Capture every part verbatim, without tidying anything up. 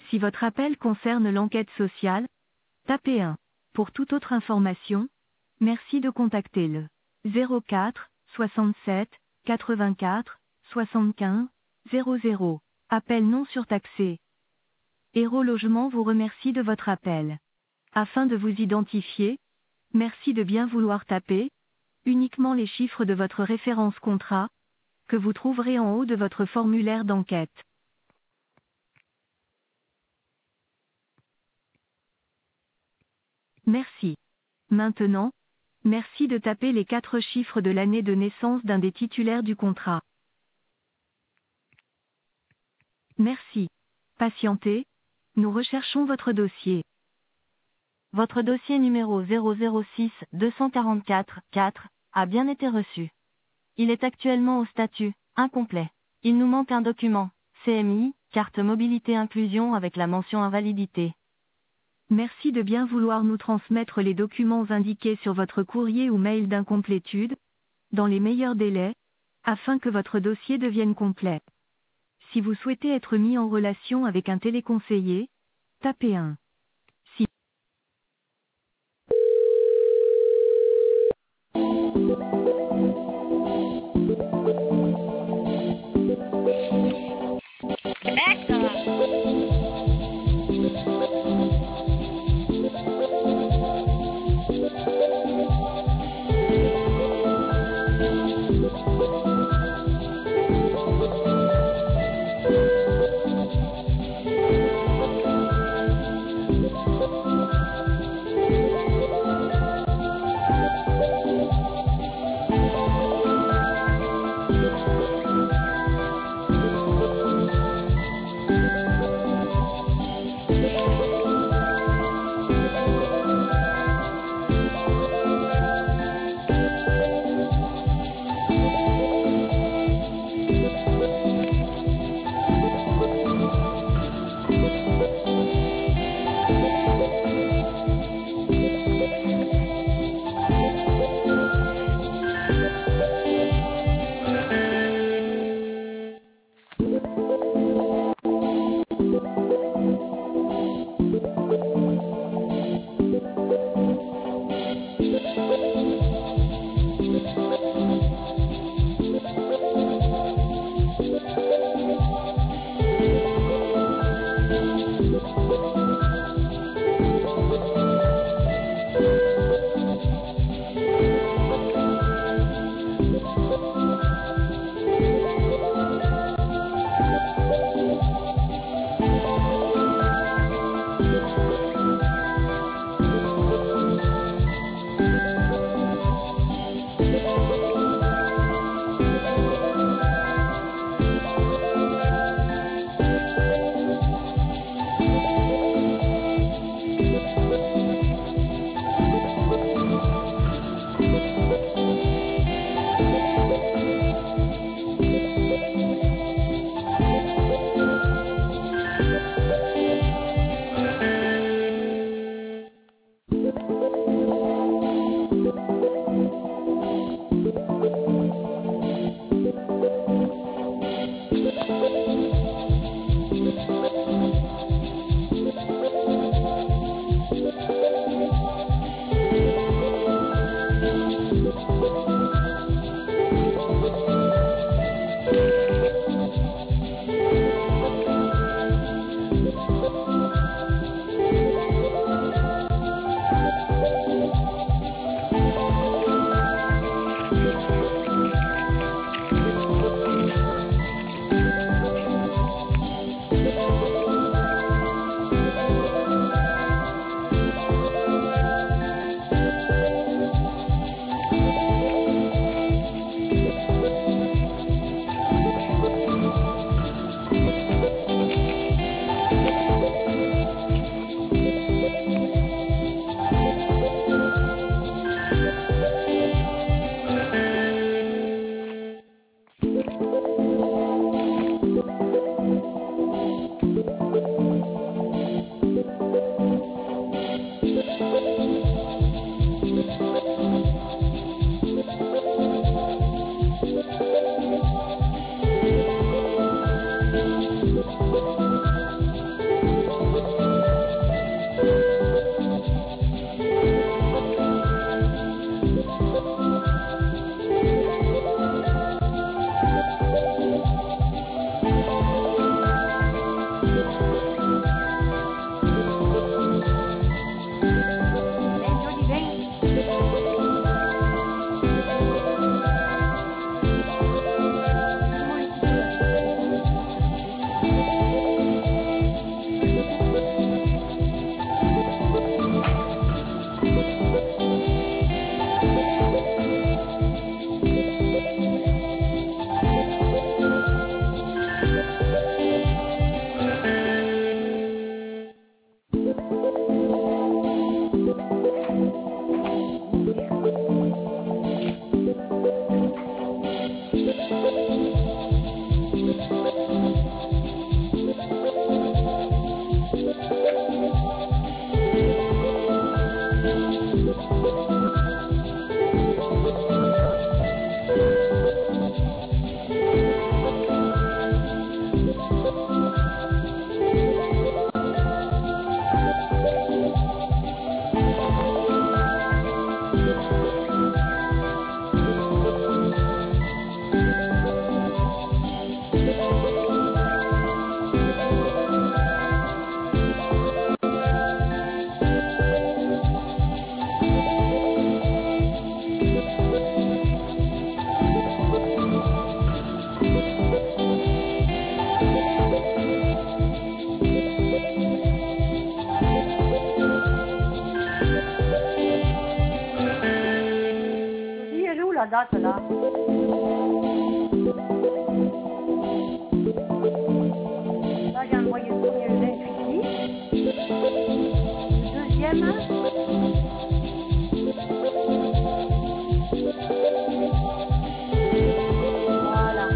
Si votre appel concerne l'enquête sociale, tapez un. Pour toute autre information, merci de contacter le zéro quatre soixante-sept quatre-vingt-quatre soixante-quinze zéro zéro. Appel non surtaxé. Héros Logement vous remercie de votre appel. Afin de vous identifier, merci de bien vouloir taper uniquement les chiffres de votre référence contrat, que vous trouverez en haut de votre formulaire d'enquête. Merci. Maintenant, merci de taper les quatre chiffres de l'année de naissance d'un des titulaires du contrat. Merci. Patientez, nous recherchons votre dossier. Votre dossier numéro zéro zéro six deux cent quarante-quatre quatre a bien été reçu. Il est actuellement au statut incomplet. Il nous manque un document, C M I, carte mobilité inclusion avec la mention invalidité. Merci de bien vouloir nous transmettre les documents indiqués sur votre courrier ou mail d'incomplétude, dans les meilleurs délais, afin que votre dossier devienne complet. Si vous souhaitez être mis en relation avec un téléconseiller, tapez un. Si date là. Là, j'ai envoyé le premier le vingt-huit dix. Le deuxième. Voilà.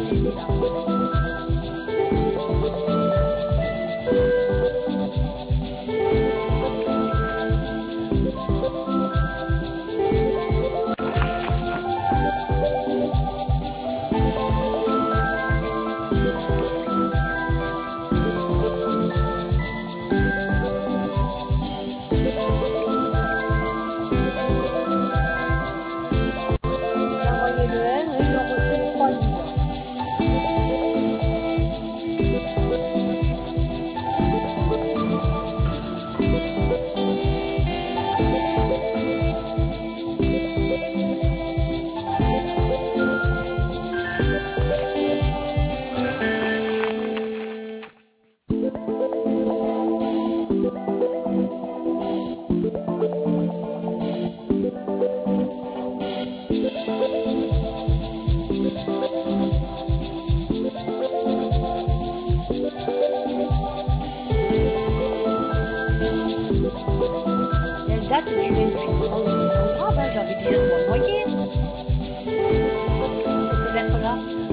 Date du vingt-huit, on est grave, hein, j'avais déjà tout envoyé. Cette lettre-là.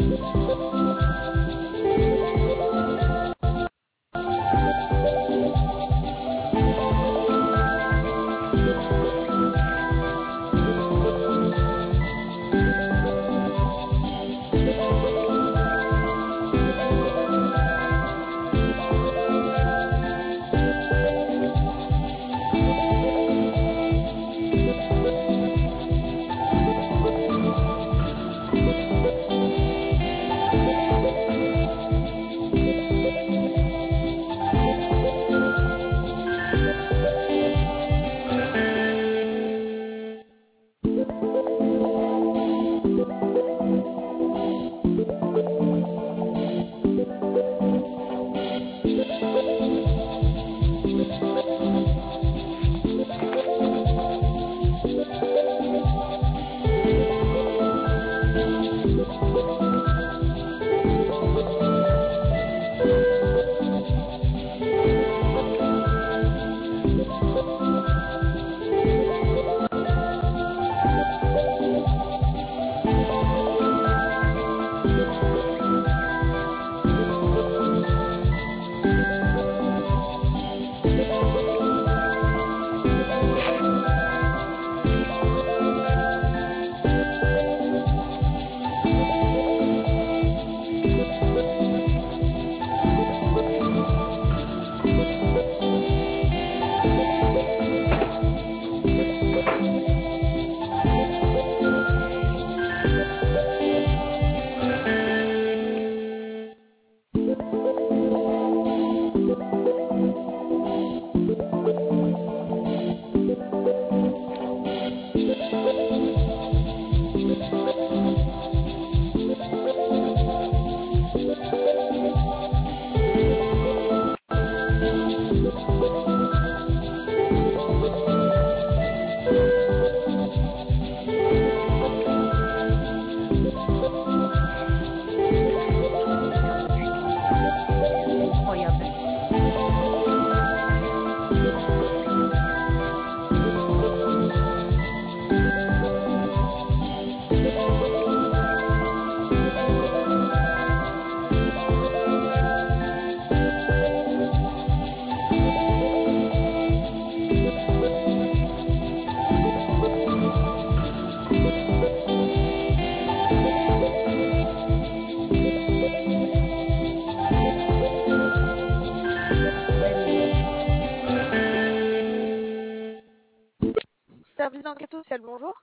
Service d'enquête sociale, bonjour.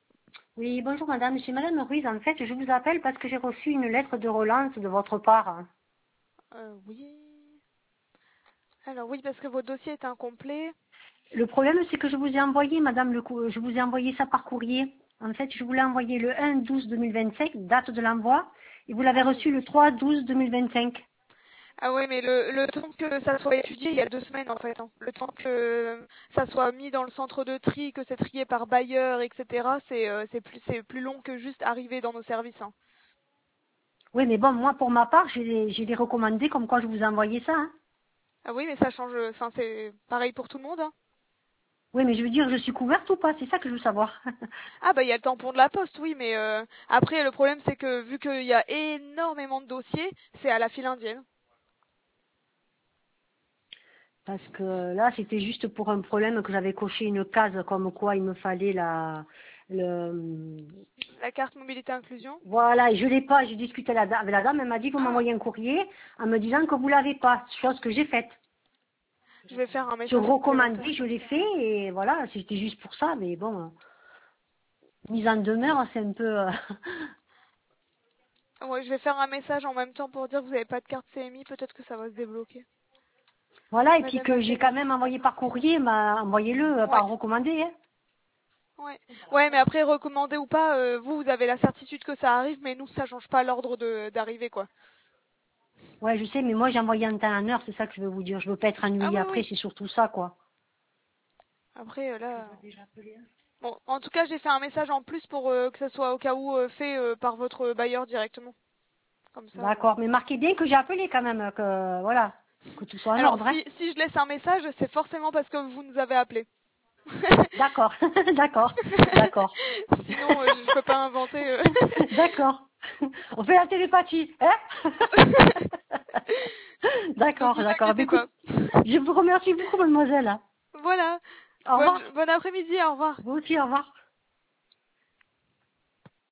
Oui, bonjour madame, je suis madame Ruiz. En fait, je vous appelle parce que j'ai reçu une lettre de relance de votre part. Euh, oui. Alors oui, parce que votre dossier est incomplet. Le problème, c'est que je vous ai envoyé, madame, le cou- je vous ai envoyé ça par courrier. En fait, je vous l'ai envoyé le un douze deux mille vingt-cinq, date de l'envoi, et vous l'avez Ah reçu oui. le trois douze deux mille vingt-cinq. Ah ouais, mais le, le temps que ça soit étudié, il y a deux semaines en fait. Hein. Le temps que ça soit mis dans le centre de tri, que c'est trié par bailleur, et cetera. C'est euh, c'est plus c'est plus long que juste arriver dans nos services. Hein. Oui, mais bon, moi, pour ma part, j'ai les, j'ai les recommandés comme quoi je vous ai envoyé ça. Hein. Ah oui, mais ça change. Enfin, c'est pareil pour tout le monde. Hein. Oui, mais je veux dire, je suis couverte ou pas? C'est ça que je veux savoir. Ah bah il y a le tampon de la poste, oui, mais euh, après le problème c'est que vu qu'il y a énormément de dossiers, c'est à la file indienne. Parce que là, c'était juste pour un problème que j'avais coché une case comme quoi il me fallait la... Le... La carte mobilité inclusion. Voilà, et je l'ai pas. J'ai discuté la da- avec la dame, elle m'a dit que vous Ah, m'envoyez un courrier en me disant que vous l'avez pas, chose que j'ai faite. je vais faire un Sur message recommandé, supplémentaire. je l'ai fait et voilà, c'était juste pour ça, mais bon, mise en demeure, c'est un peu... euh, Ouais, je vais faire un message en même temps pour dire que vous n'avez pas de carte C M I, peut-être que ça va se débloquer. Voilà, et puis Madame que j'ai quand Azema. même envoyé par courrier, bah, envoyez-le euh, Ouais, par recommandé. Hein. ouais. Ouais, mais après recommandé ou pas, euh, vous, vous avez la certitude que ça arrive, mais nous, ça change pas l'ordre de d'arrivée, quoi. Ouais, je sais, mais moi j'ai envoyé en temps en heure, c'est ça que je veux vous dire. Je veux pas être Ah ennuyée oui, après, oui. c'est surtout ça, quoi. Après, euh, là... Bon, en tout cas, j'ai fait un message en plus pour euh, que ce soit au cas où euh, fait euh, par votre bailleur directement. Comme ça... euh. D'accord, mais marquez bien que j'ai appelé quand même, que voilà, que tout soit en Alors, ordre. Hein. si, si je laisse un message, c'est forcément parce que vous nous avez appelé. D'accord, d'accord, d'accord, Sinon, euh, je peux pas inventer. euh. d'accord. On fait la télépathie, hein. Donc, D'accord, vous d'accord. Mais inquiétez écoute, pas. je vous remercie beaucoup, mademoiselle. Voilà. Au Bonne, revoir. bon après-midi, au revoir. Vous aussi, au revoir.